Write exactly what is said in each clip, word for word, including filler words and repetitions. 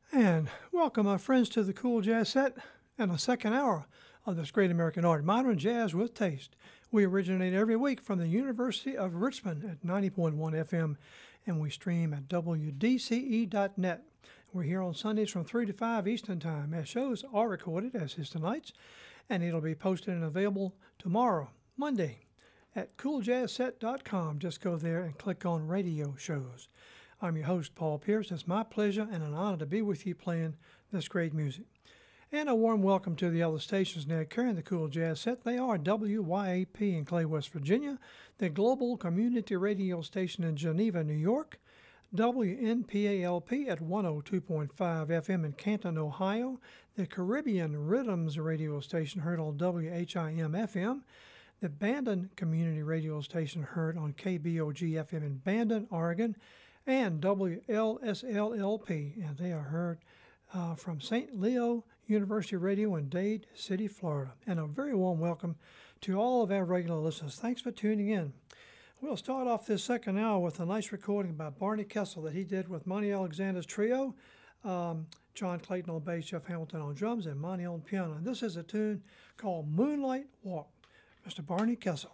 And welcome, my friends, to the Cool Jazz Set and the second hour of this great American art, modern jazz with taste. We originate every week from the University of Richmond at ninety point one F M, and we stream at W D C E dot net. We're here on Sundays from three to five Eastern Time, as shows are recorded as is tonight's, and it'll be posted and available tomorrow, Monday, at cool jazz set dot com. Just go there and click on Radio Shows. I'm your host, Paul Pierce. It's my pleasure and an honor to be with you playing this great music. And a warm welcome to the other stations now carrying the Cool Jazz Set. They are W Y A P in Clay, West Virginia, the Global Community Radio Station in Geneva, New York, W N P A L P at one oh two point five F M in Canton, Ohio, the Caribbean Rhythms Radio Station heard on W H I M F M, the Bandon Community Radio Station heard on K B O G F M in Bandon, Oregon, and W L S L L P, and they are heard uh, from Saint Leo University Radio in Dade City, Florida. And a very warm welcome to all of our regular listeners. Thanks for tuning in. We'll start off this second hour with a nice recording by Barney Kessel that he did with Monty Alexander's trio, um, John Clayton on bass, Jeff Hamilton on drums, and Monty on piano. And this is a tune called Moonlight Walk. Mister Barney Kessel.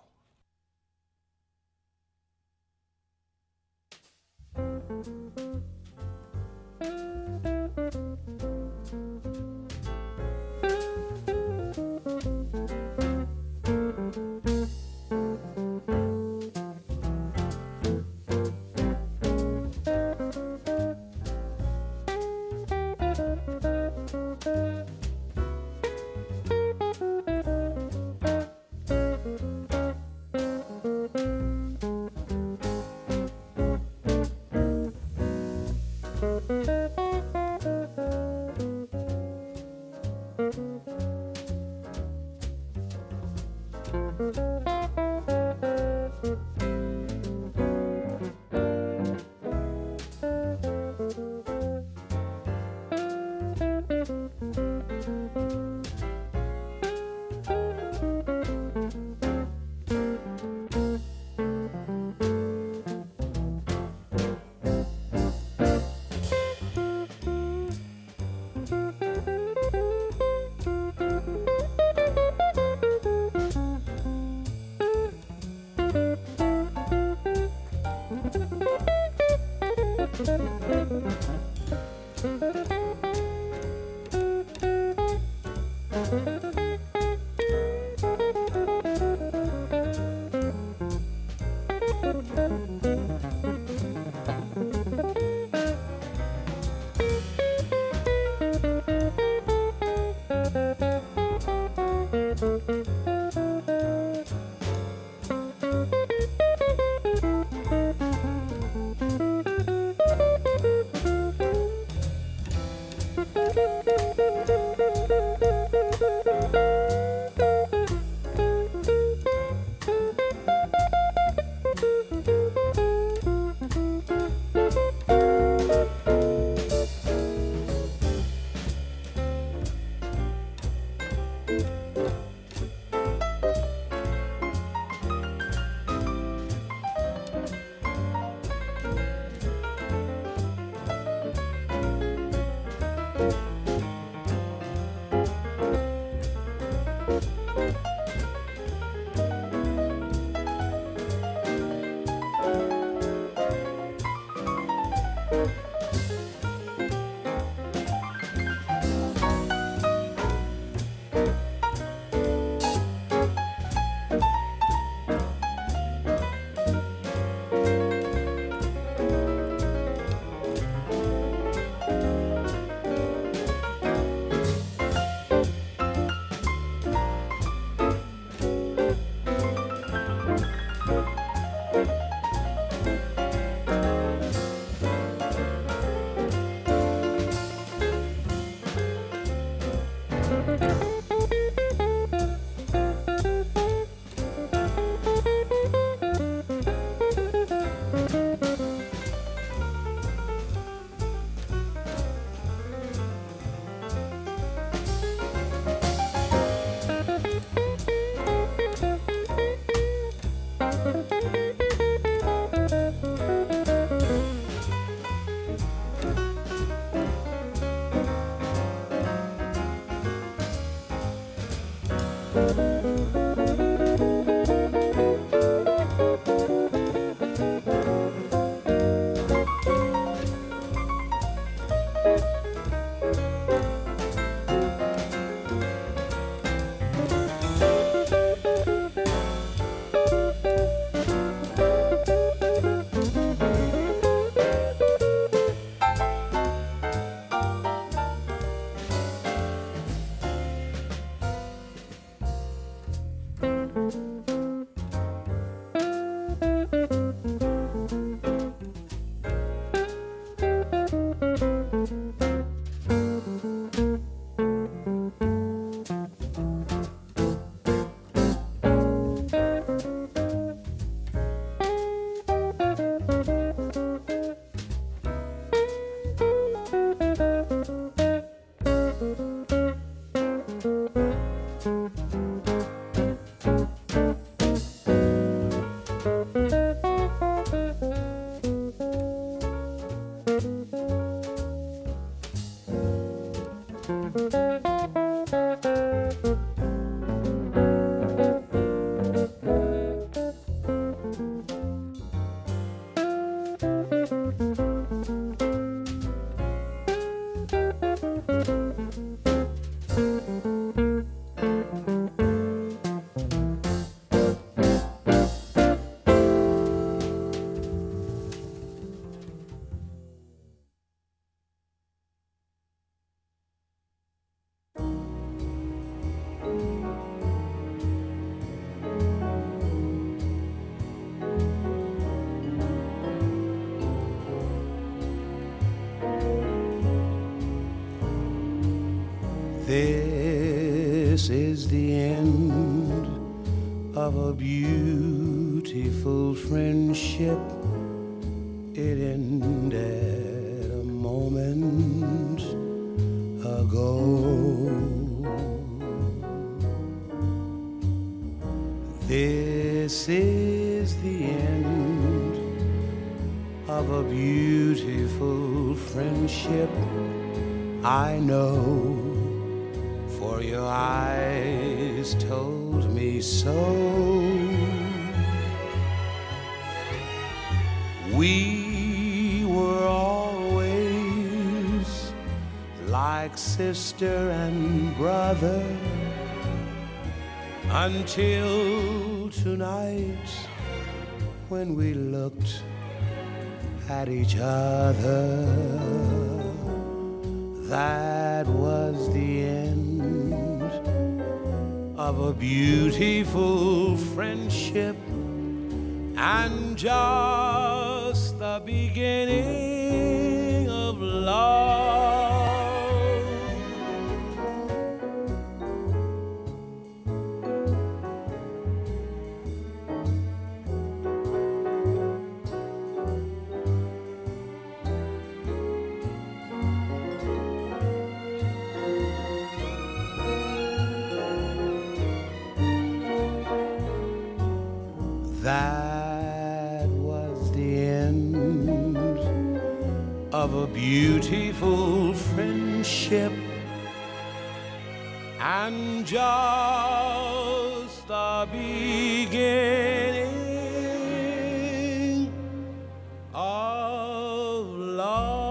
This is the end of a beautiful friendship. It ended a moment ago. This is the end of a beautiful friendship. I know, for your eyes told me so. We were always like sister and brother until tonight when we looked at each other. That was the end of a beautiful friendship and just the beginning of love. That was the end of a beautiful friendship and just the beginning of love.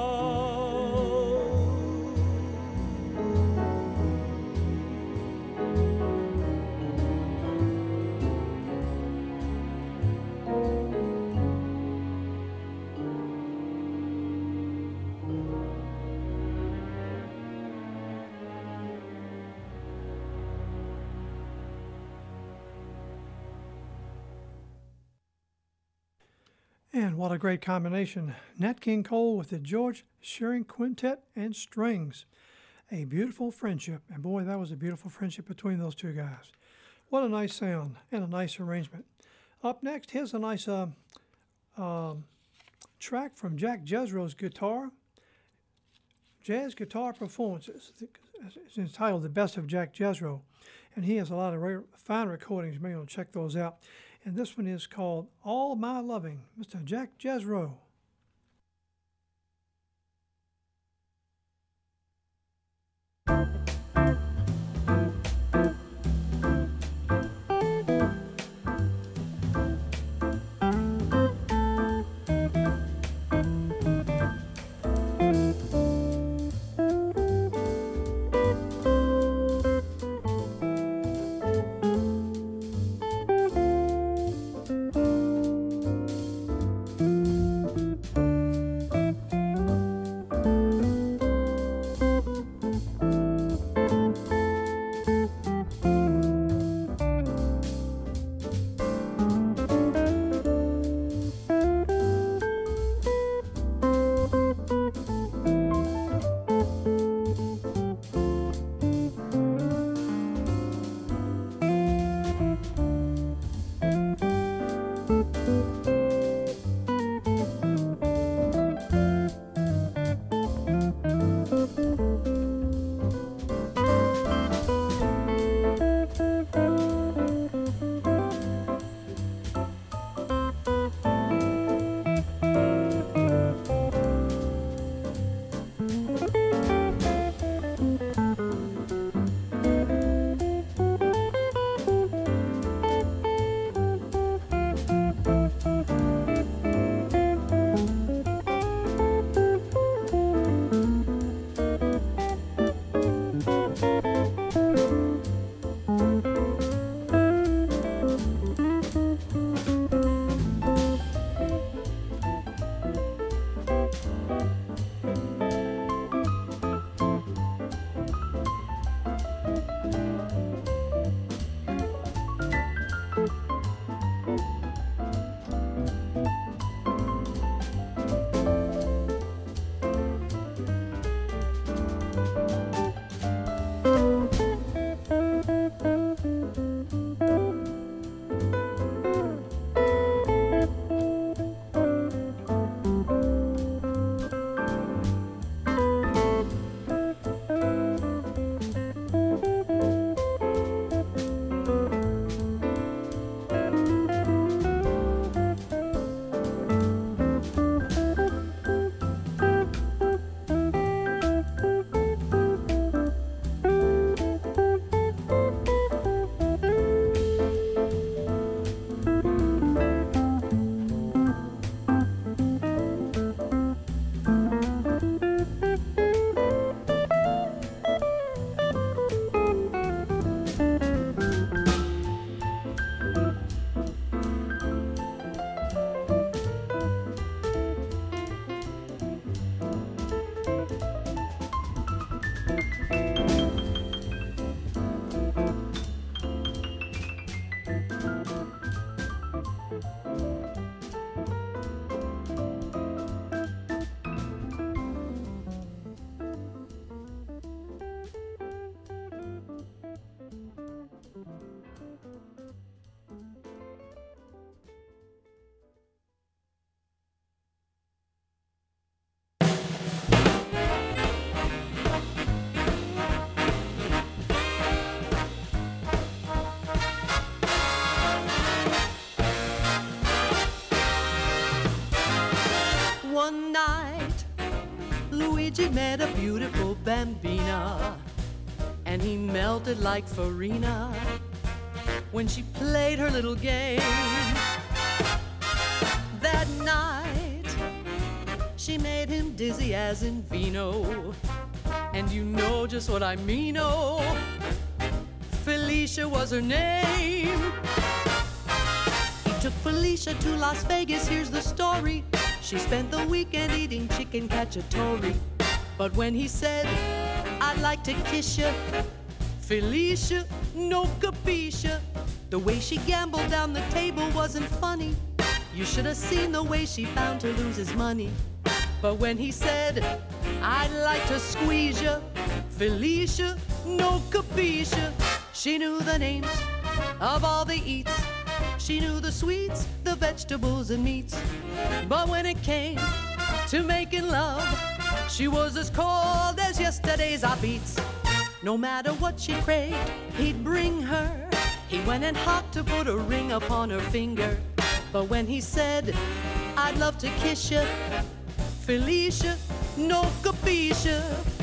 And what a great combination. Nat King Cole with the George Shearing Quintet and Strings. A beautiful friendship. And boy, that was a beautiful friendship between those two guys. What a nice sound and a nice arrangement. Up next, here's a nice uh, uh, track from Jack Jesro's guitar. Jazz Guitar Performances. It's entitled The Best of Jack Jesro. And he has a lot of re- fine recordings. You may want to check those out. And this one is called All My Loving, Mister Jack Jesro. One night, Luigi met a beautiful bambina, and he melted like Farina when she played her little game. That night, she made him dizzy as in vino, and you know just what I mean, oh, Felicia was her name. He took Felicia to Las Vegas, here's the story. She spent the weekend eating chicken cacciatore, but when he said, I'd like to kiss ya, Felicia, no capisce. The way she gambled down the table wasn't funny. You should have seen the way she found to lose his money. But when he said, I'd like to squeeze ya, Felicia, no capisce. She knew the names of all the eats. She knew the sweets, the vegetables and meats. But when it came to making love, she was as cold as yesterday's beats. No matter what she craved, he'd bring her. He went and hopped to put a ring upon her finger. But when he said, I'd love to kiss you, Felicia, no capisce.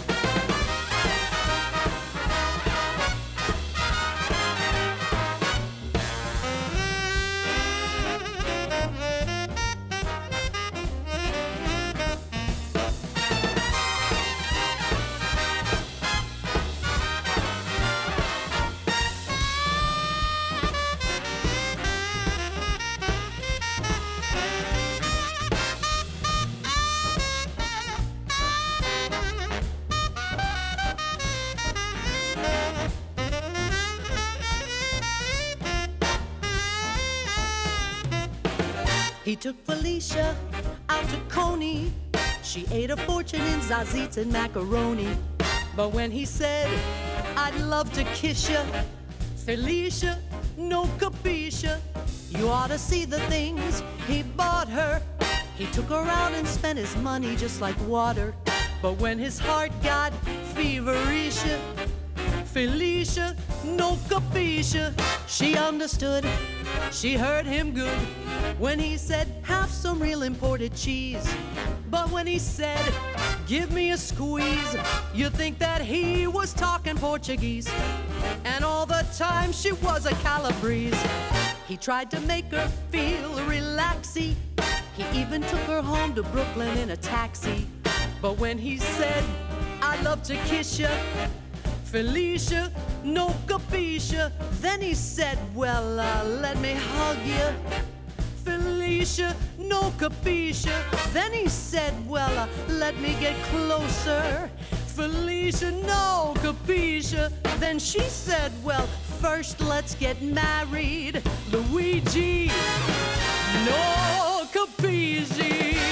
He took Felicia out to Coney. She ate a fortune in Zaziz and macaroni. But when he said, I'd love to kiss ya, Felicia, no capisce. You ought to see the things he bought her. He took her out and spent his money just like water. But when his heart got feverish, Felicia, no capisce. She understood, she heard him good when he said, have some real imported cheese. But when he said, give me a squeeze, you think that he was talking Portuguese. And all the time she was a Calabrese. He tried to make her feel relaxy. He even took her home to Brooklyn in a taxi. But when he said, I'd love to kiss ya, Felicia, no capisce. Then he said, well, uh, let me hug you, Felicia, no capisce. Then he said, well, uh, let me get closer, Felicia, no capisce. Then she said, well, first let's get married, Luigi, no capisce.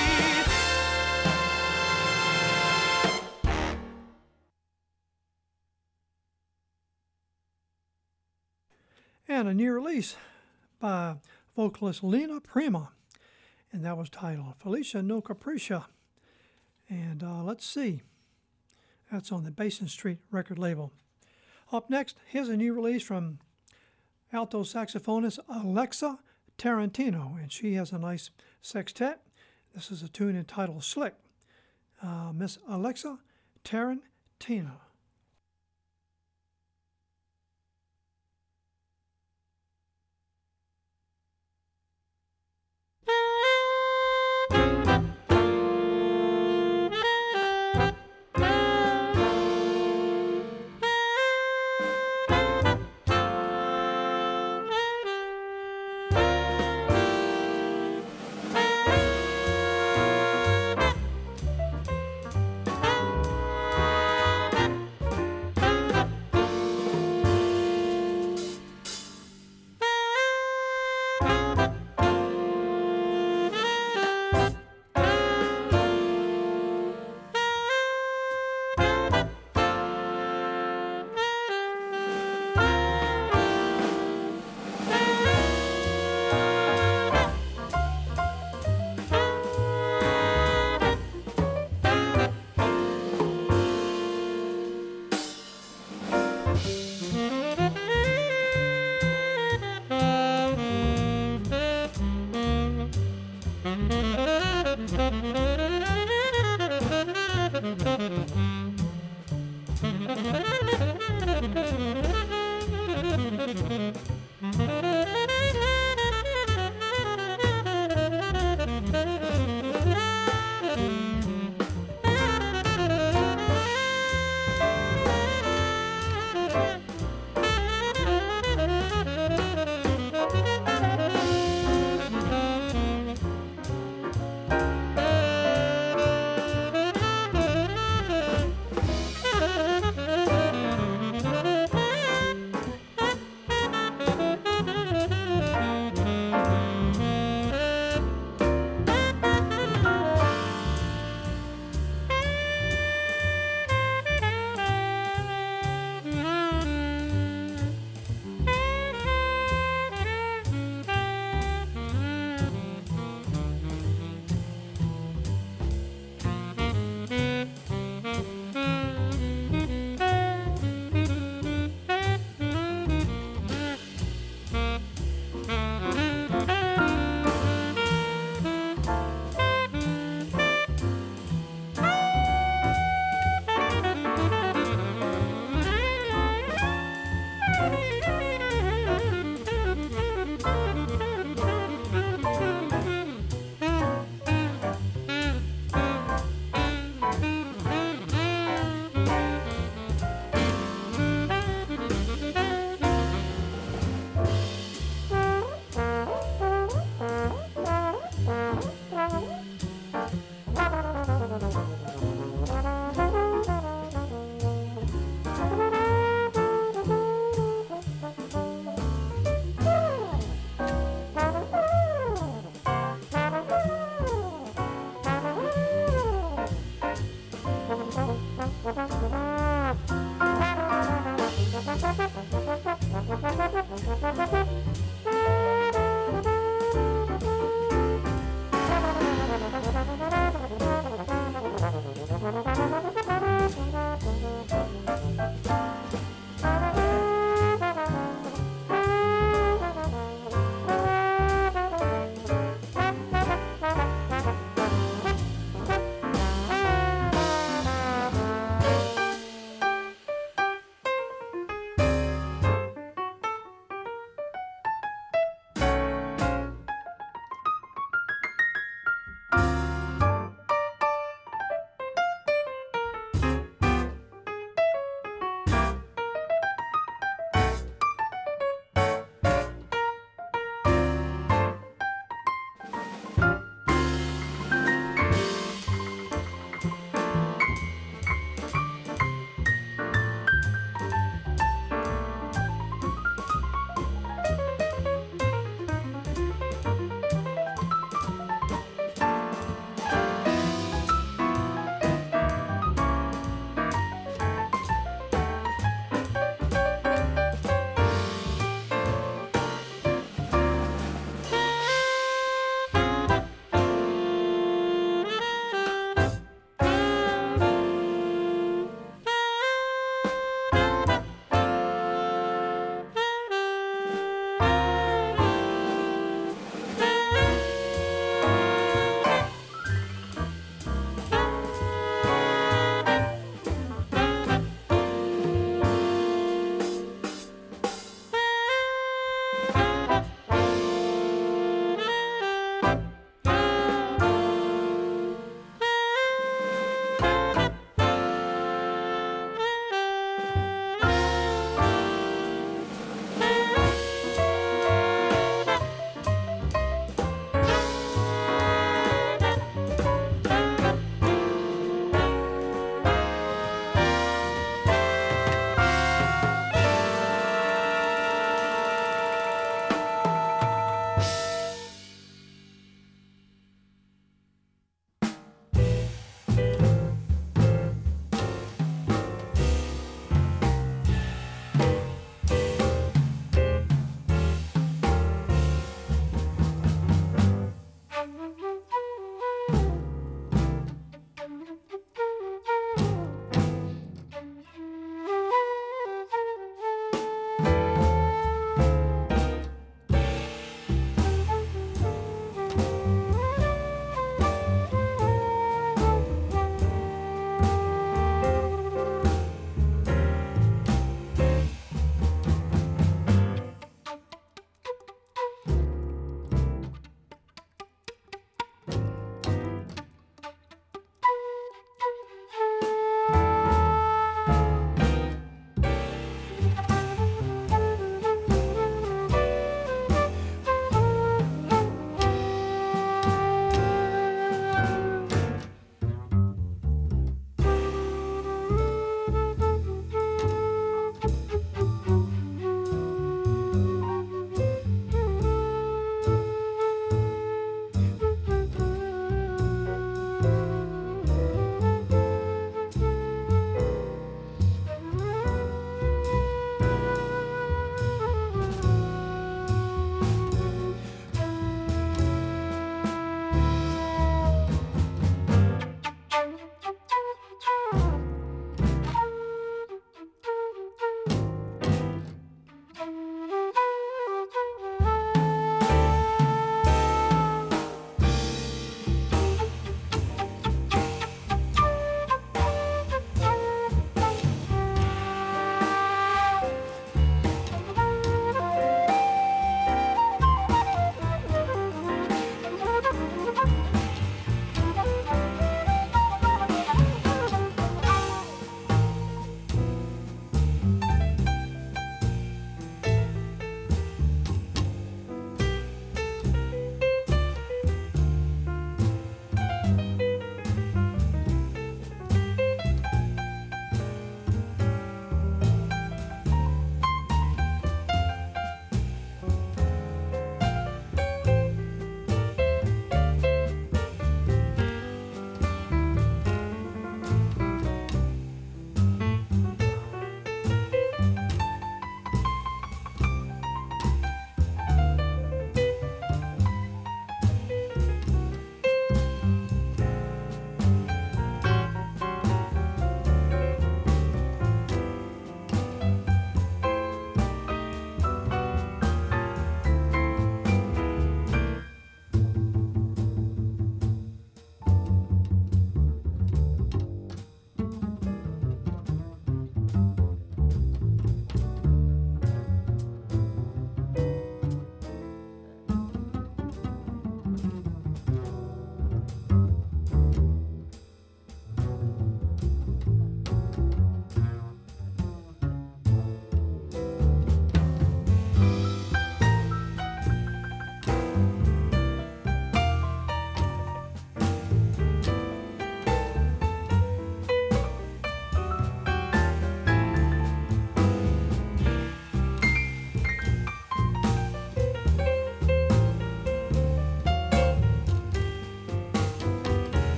And a new release by vocalist Lena Prima, and that was titled Felicia No Capricia. And uh, let's see, that's on the Basin Street record label. Up next, here's a new release from alto saxophonist Alexa Tarantino, and she has a nice sextet. This is a tune entitled Slick. Uh, Miss Alexa Tarantino.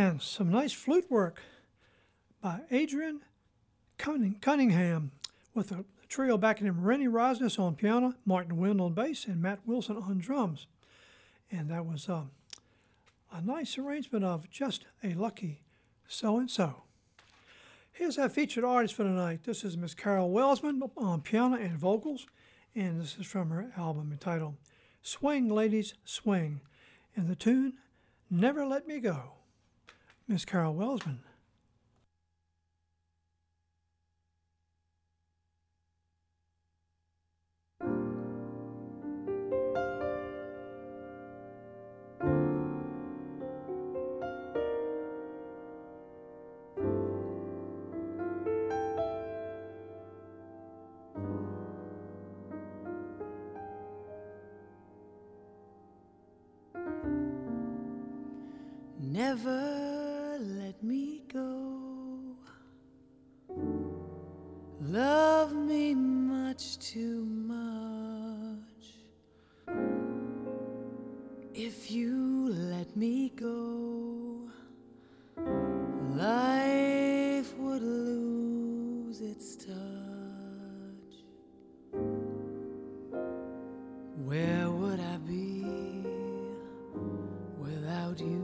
And some nice flute work by Adrian Cunning- Cunningham with a trio backing him: Rennie Rosnes on piano, Martin Wind on bass, and Matt Wilson on drums. And that was uh, a nice arrangement of Just a Lucky So-and-So. Here's our featured artist for tonight. This is Miss Carol Welsman on piano and vocals, and this is from her album entitled Swing Ladies Swing, and the tune Never Let Me Go. Miss Carol Welsman. Never let me go. Love me much too much. If you let me go, life would lose its touch. Where would I be without you?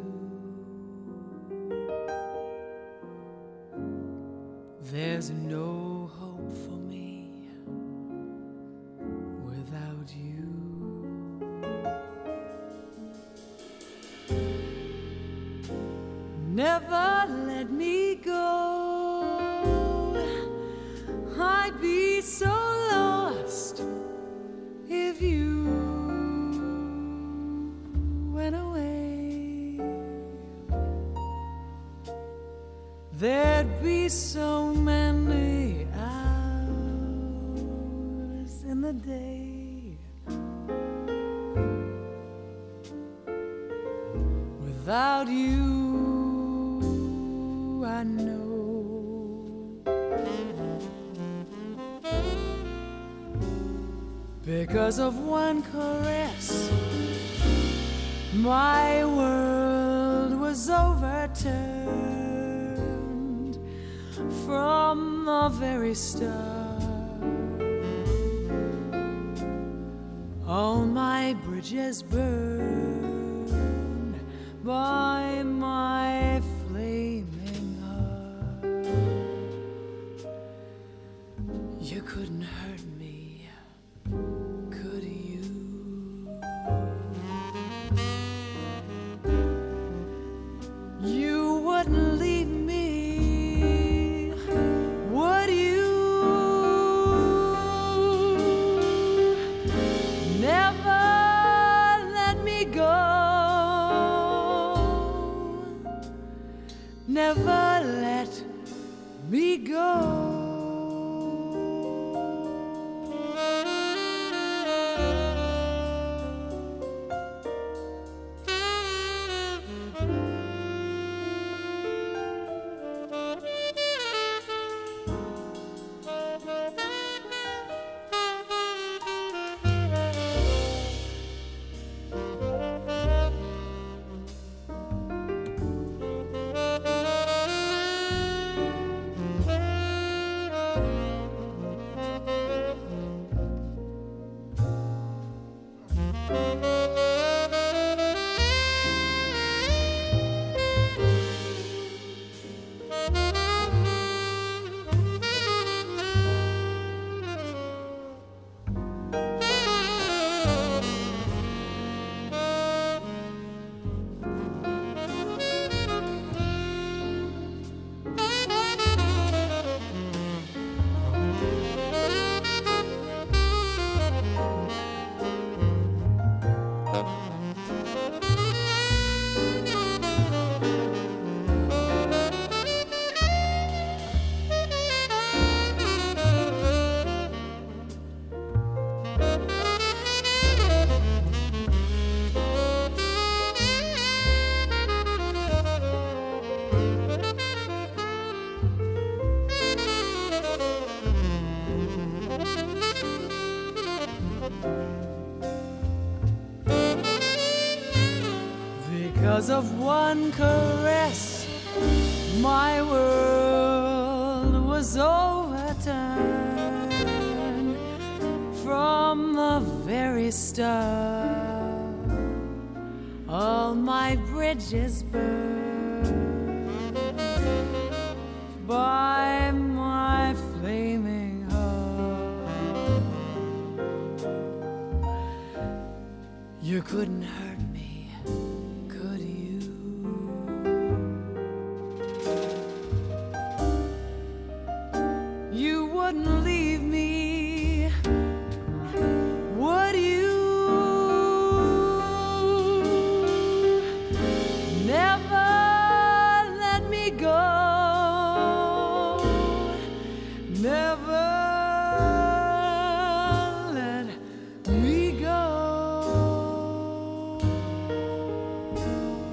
There's no hope for me without you. Never let me go. I'd be so lost if you went away. There'd be so many hours in the day without you, I know. Because of one caress, my world was overturned from the very start. All my bridges burned by my flaming heart. You couldn't hurt me, could you? You wouldn't leave me, would you? Never let me go. Never let me go. Because of one caress, my world was overturned from the very start. All my bridges burned by my flaming heart. You couldn't hurt me, could you? You wouldn't leave me, would you? Never let me go, never let me go.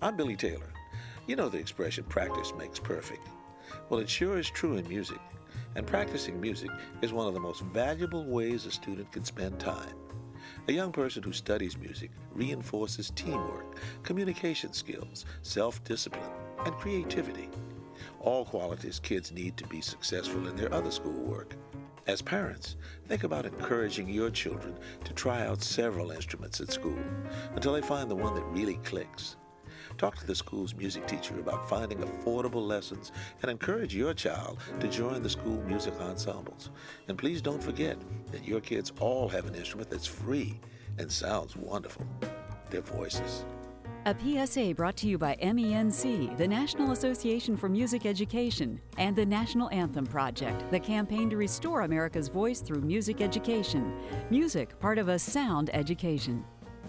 I'm Billy Taylor. You know the expression, practice makes perfect. Well, it sure is true in music, and practicing music is one of the most valuable ways a student can spend time. A young person who studies music reinforces teamwork, communication skills, self-discipline, and creativity. All qualities kids need to be successful in their other schoolwork. As parents, think about encouraging your children to try out several instruments at school until they find the one that really clicks. Talk to the school's music teacher about finding affordable lessons and encourage your child to join the school music ensembles. And please don't forget that your kids all have an instrument that's free and sounds wonderful: their voices. A P S A brought to you by M E N C, the National Association for Music Education, and the National Anthem Project, the campaign to restore America's voice through music education. Music, part of a sound education.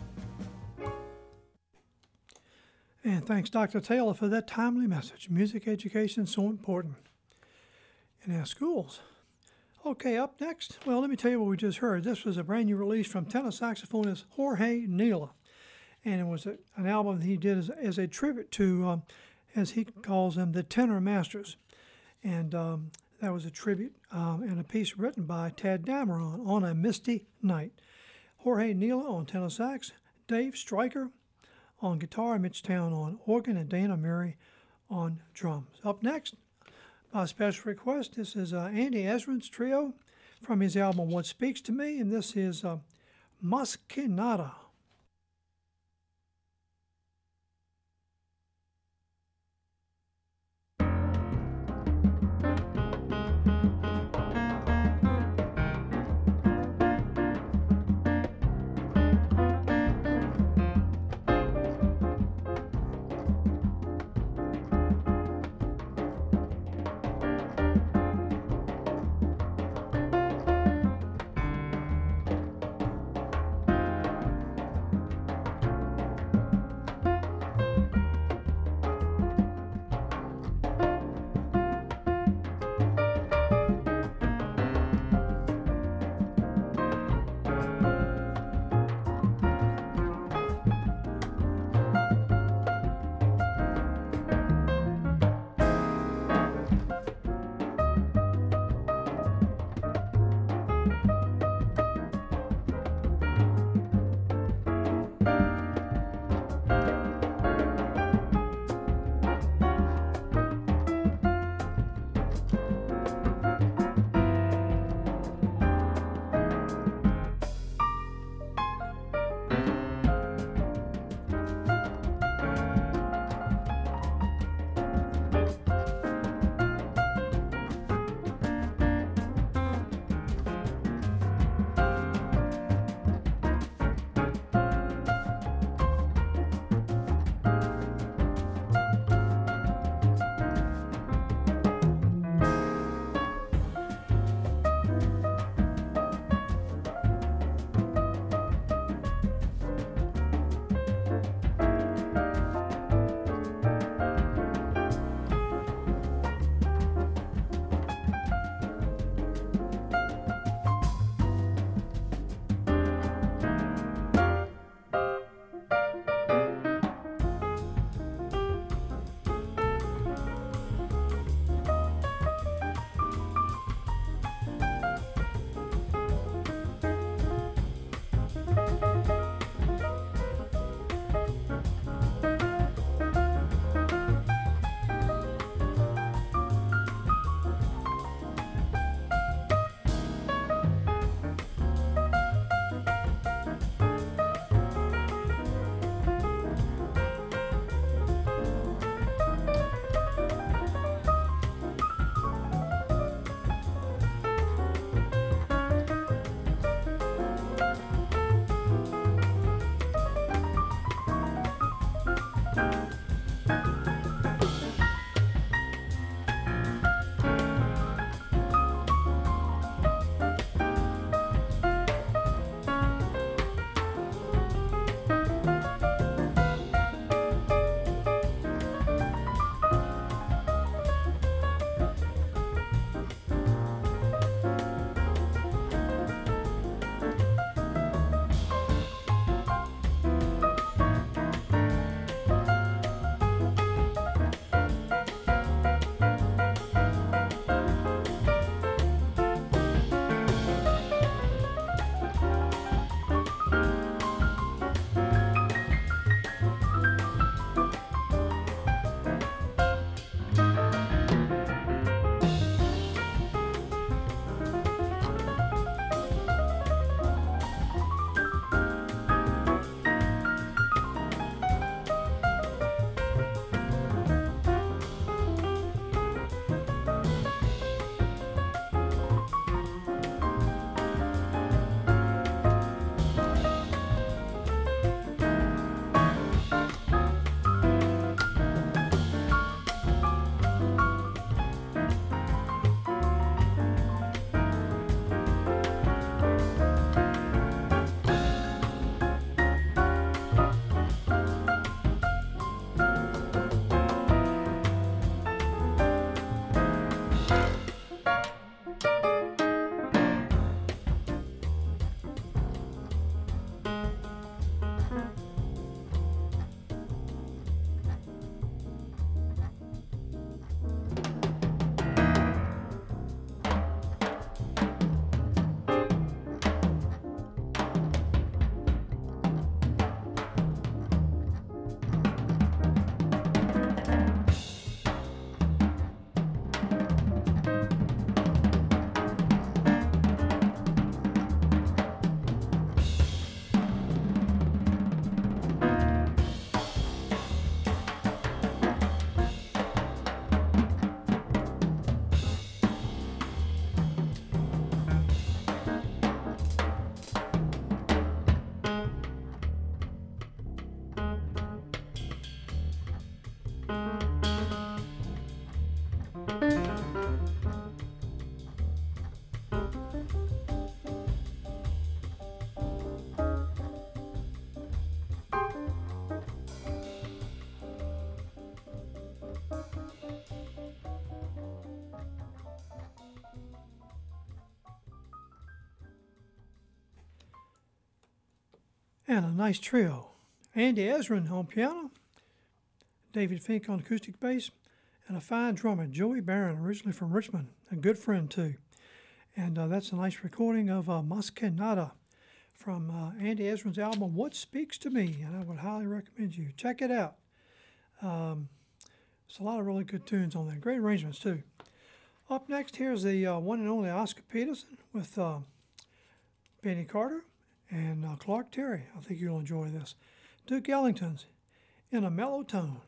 And thanks, Doctor Taylor, for that timely message. Music education is so important in our schools. Okay, up next, well, let me tell you what we just heard. This was a brand new release from tenor saxophonist Jorge Neila. And it was a, an album he did as, as a tribute to, um, as he calls them, the tenor masters. And um, that was a tribute um, and a piece written by Tad Dameron, On a Misty Night. Jorge Neila on tenor sax, Dave Stryker on guitar, Mitch Town on organ, and Dana Murray on drums. Up next, by special request, this is uh, Andy Ezrin's trio from his album What Speaks to Me, and this is uh, Mas Que Nada. and a nice trio. Andy Ezrin on piano, David Fink on acoustic bass, and a fine drummer, Joey Barron, originally from Richmond, a good friend too. And uh, that's a nice recording of uh, Mas Que Nada from uh, Andy Ezrin's album, What Speaks to Me, and I would highly recommend you check it out. Um, there's a lot of really good tunes on there, great arrangements too. Up next, here's the uh, one and only Oscar Peterson with uh, Benny Carter and uh, Clark Terry. I think you'll enjoy this. Duke Ellington's In a Mellow Tone.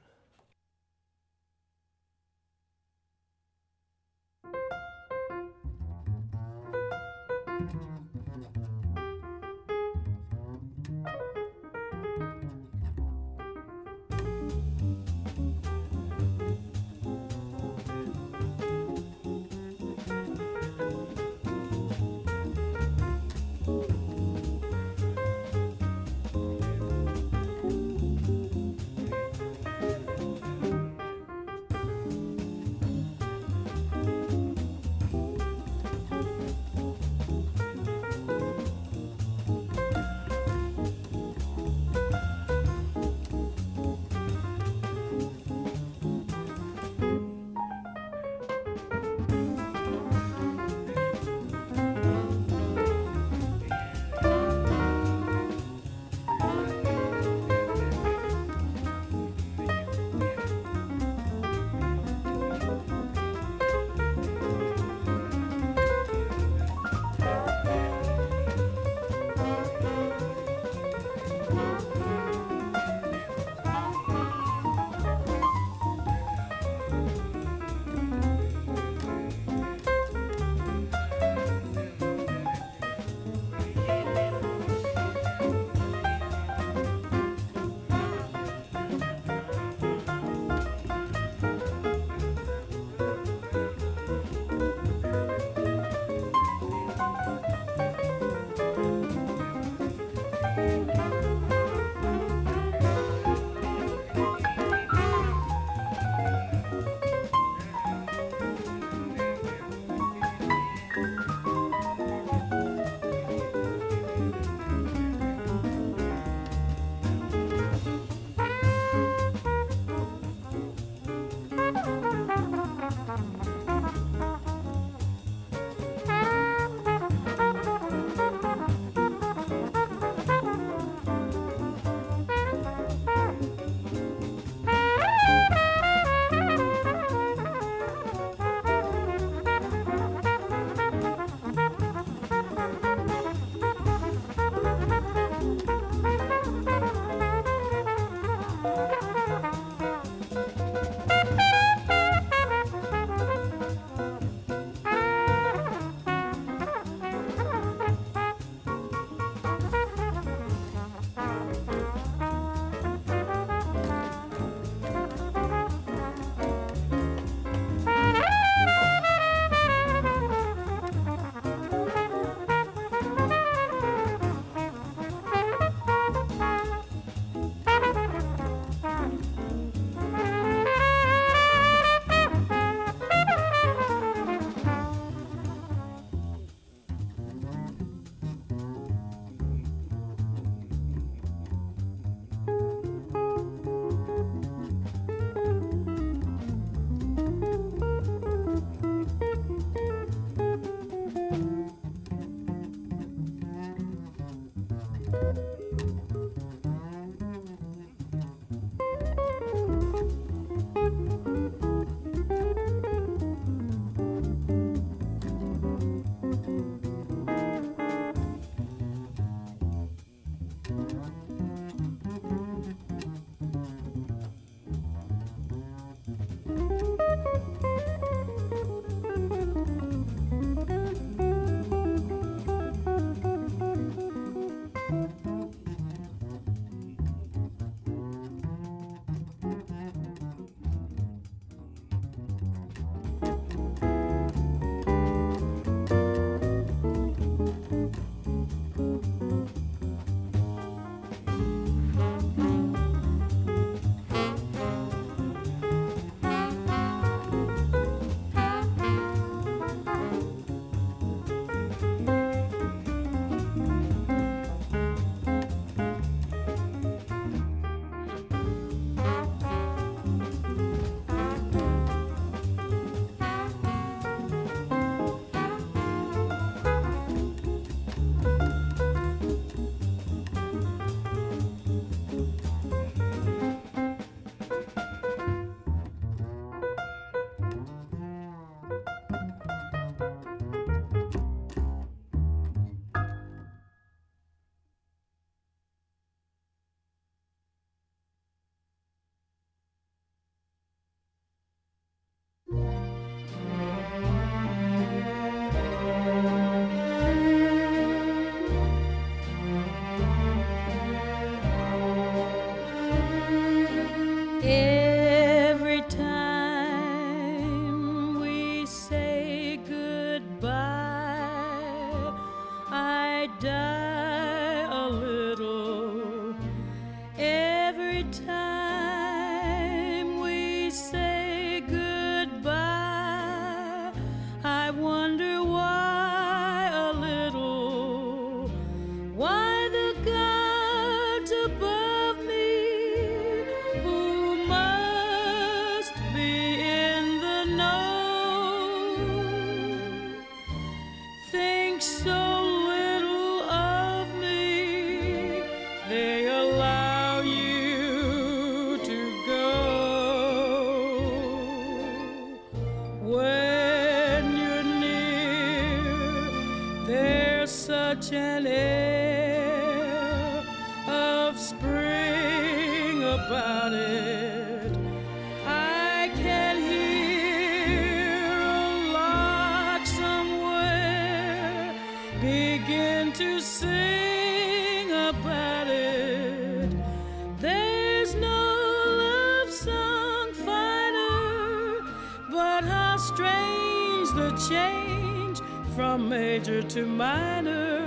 about it. I can hear a lark somewhere begin to sing about it. There's no love song finer, but how strange the change from major to minor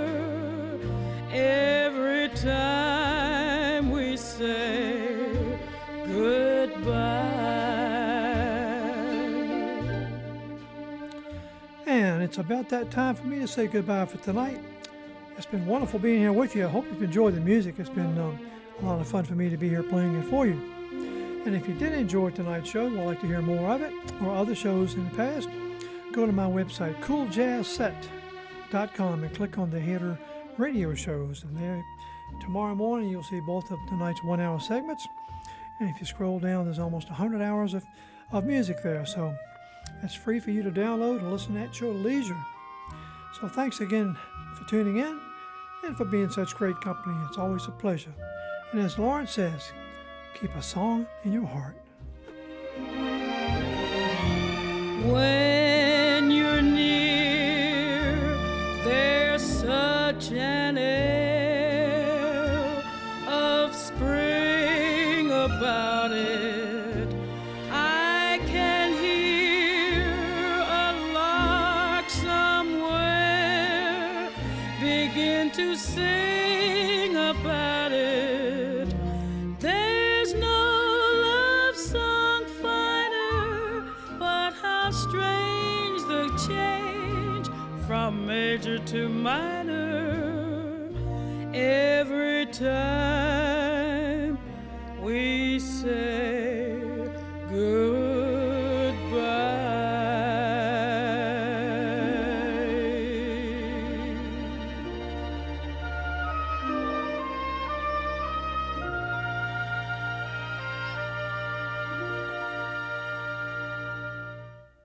every time we say goodbye. And it's about that time for me to say goodbye for tonight. It's been wonderful being here with you. I hope you've enjoyed the music. It's been um, a lot of fun for me to be here playing it for you. And if you did enjoy tonight's show and would like to hear more of it or other shows in the past, go to my website, cool jazz set dot com, and click on the header radio shows. And there, tomorrow morning, you'll see both of tonight's one-hour segments. And if you scroll down, there's almost one hundred hours of, of music there. So it's free for you to download and listen at your leisure. So thanks again for tuning in and for being such great company. It's always a pleasure. And as Lawrence says, keep a song in your heart. When you're near, there's such an air of spring about it. I can hear a lark somewhere begin to sing about it. There's no love song finer, but how strange the change from major to minor every time